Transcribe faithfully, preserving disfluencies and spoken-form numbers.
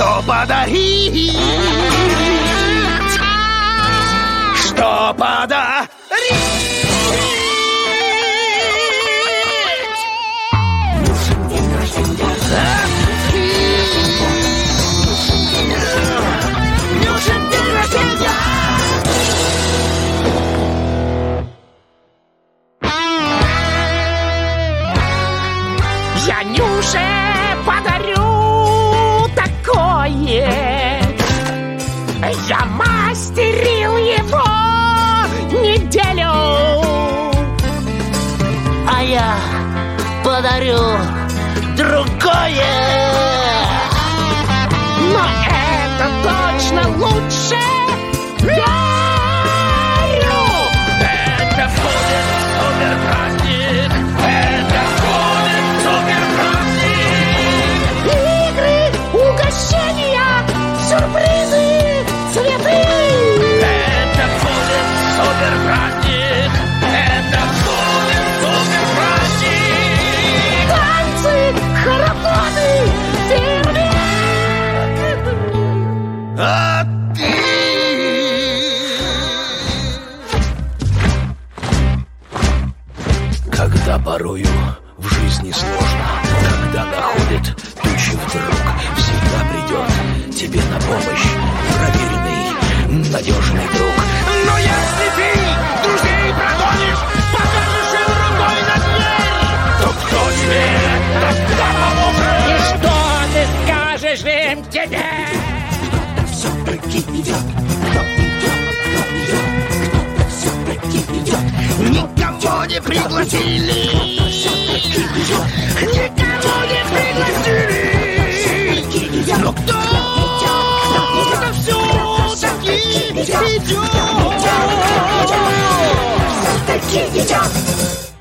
что подарить? Что подарить? Нужен день рождения! Я Нюше подарю такое. Я мастерил его неделю. А я подарю другое. Но это точно лучше. Верю! Это будет супер праздник! Это будет супер праздник! Игры, угощения, сюрпризы, цветы. Это будет супер праздник! Это будет супер праздник! Танцы, хороводы, фейерверк. А ты... Когда порою в жизни сложно, когда находит тучи вдруг, всегда придет тебе на помощь проверенный, надежный друг. Но если ты друзей прогонишь, покажешь им рукой на дверь, то кто тебе тогда поможет? И что ты скажешь им теперь? Все-таки идет, кто идет, кто идет, кто-то все-таки идет. Никого не пригласили, никого не пригласили. Но кто-то все-таки идет, все-таки идет.